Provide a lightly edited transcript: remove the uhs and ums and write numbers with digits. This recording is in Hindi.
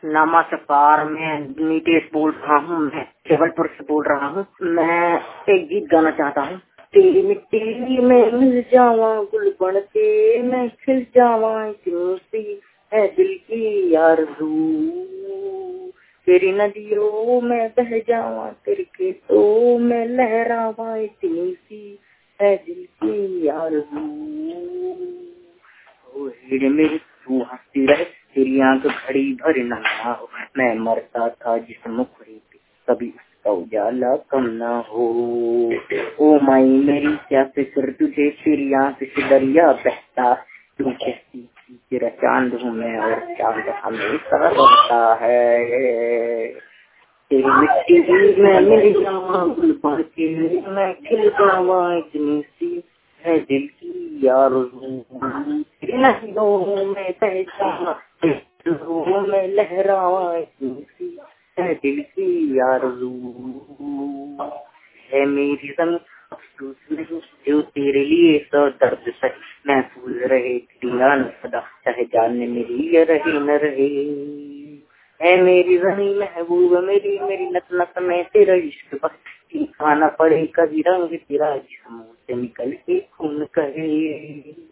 नमस्कार, मैं नीतीश बोल रहा हूँ। मैं जबलपुर से बोल रहा हूँ। मैं एक गीत गाना चाहता हूँ। तेरी मिट्टी में मिल जावा, गुल बन के मैं खिल जावा, क्यों सी है दिल की आरज़ू। तेरी नदियों में बह जावा, तेरे खेतों में लहरावा, इतनी सी है दिल की आरज़ू। ओ हीरे मेरी तू हंसती रहे, तेरी आंख घड़ी भर न हो। मैं मरता था जिस मुखड़ी पे, कभी उसका उजाला कम ना हो। ओ माई मेरी क्या फिक्र तुझे, तेरी आंख से दरिया बहता। तू कहती थी तेरा चांद हूँ मैं, और चांद हमेशा रहता है। तेरी मिट्टी में मिल जावा, गुल बन के मैं खिल जावा, इतनी सी है दिल की आरज़ू। तेरी नदियों में बह जावा, तेरे में लहरावा, इतनी सी है दिल की आरज़ू। है मेरी ज़मीं अफ़सोस नहीं, जो तेरे लिए सौ दर्द सही। महफूज रहे तेरी याद सदा, चाहे जान मेरी ये रहे न रहे। है मेरी ज़मीं महबूब मेरी, मेरी नस नस में तेरा इश्क बस। खाना पड़े कभी रंग तेरा, जिस्म से निकल के खून कहे।